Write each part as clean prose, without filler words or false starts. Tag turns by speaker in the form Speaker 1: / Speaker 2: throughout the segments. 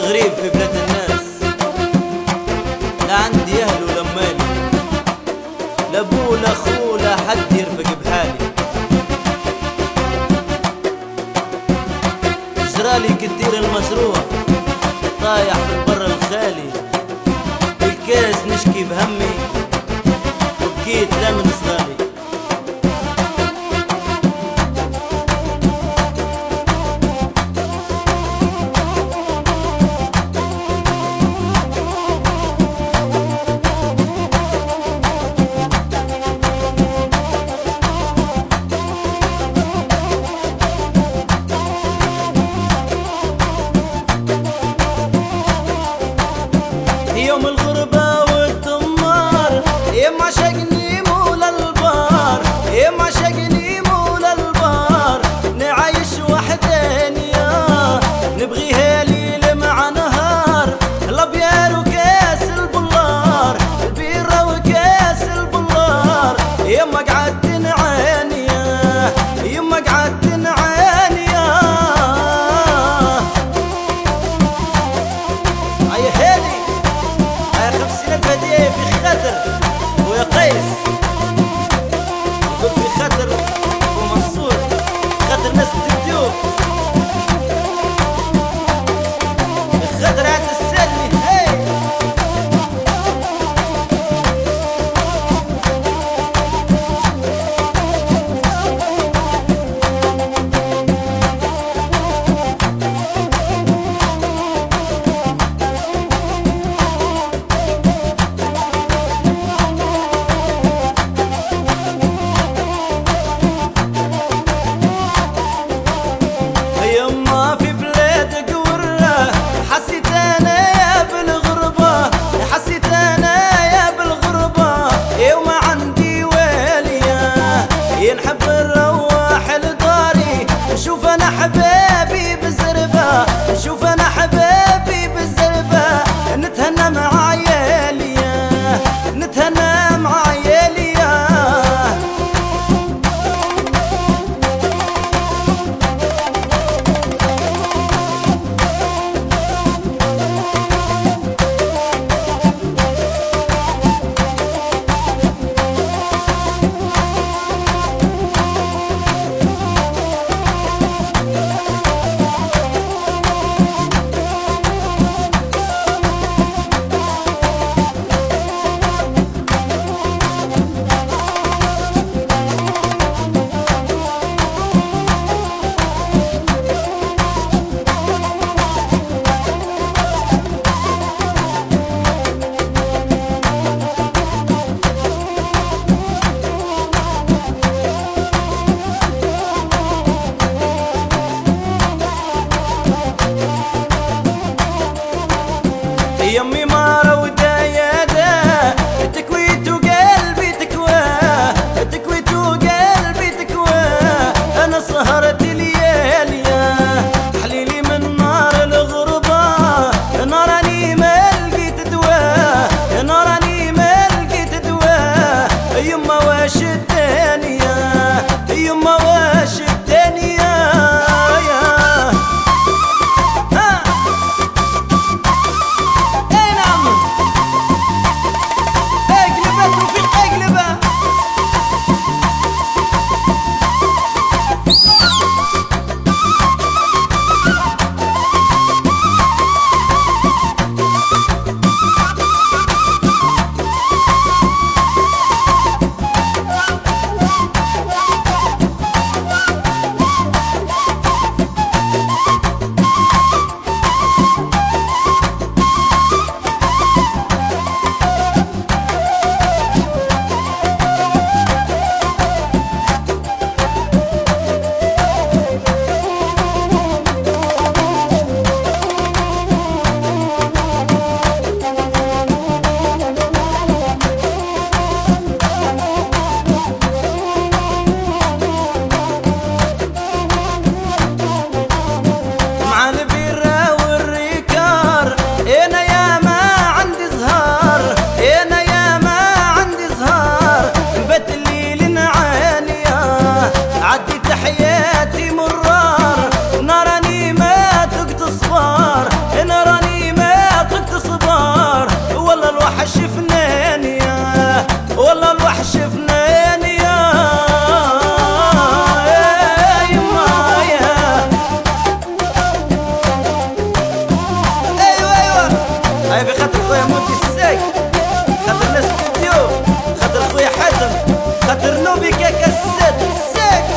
Speaker 1: غريب في بلاد الناس، لا عندي اهل ولا مالي، لا ابو لا اخو لا حد يرفق بحالي. جرالي كتير المجروح طايح في البر الخالي، بالكاس نشكي بهمي وبكيت لا من صغالي. يوم الغربة والدمار يما شقني مول البار، يما شقني مول البار، نعيش وحدين يا نبغيها ليل مع نهار، الابيار وكاس البلار، البيرة وكاس البلار، يما قعدت نعاني يا يما قعدت نعاني يا اي هيلي الفدية في خطر ويا قيس يقول في خطر ومنصور خطر ناس الديوب الخطر عند السلمي هاي نحب نروح لداري، نشوف انا حبابي بالزربة، نشوف انا حبابي بالزربة، نتهنى مع عيالي نتهنى مع عيالي. يمي مارة ودايادة تكويت وقلبي تكوى، تكويت وقلبي تكوى، أنا سهرت ليالي حليلي من نار الغربة، ناراني ما لقيت دواء، ناراني ما لقيت دواء، يما واش الدنيا يما واش الدنيا يا انا هاي بخاطر خويا مودي الساق، خاطر ناس الديو، خاطر خويا حاتم، خاطر نوبي كاكا الساق الساق.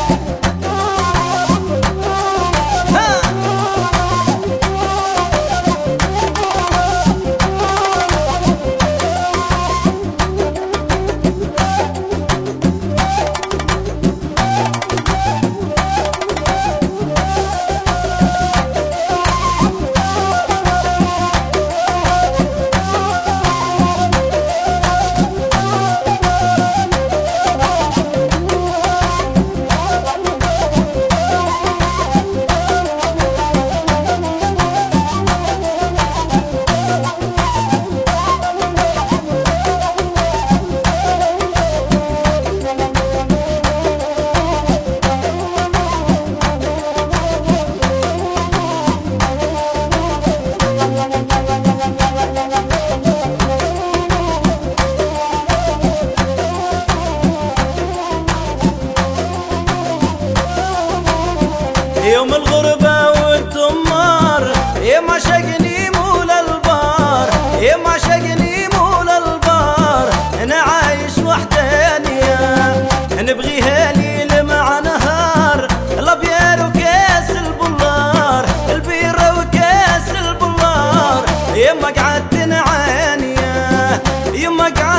Speaker 1: يوم الغربة والدمار يا ما شقني مول البار، يا ما شقني مول البار، انا عايش وحدانية نبغيها ليل مع نهار، الابيار وكاس البلار، البيرة وكاس البلار، يما قعدت نعانية يما قعدت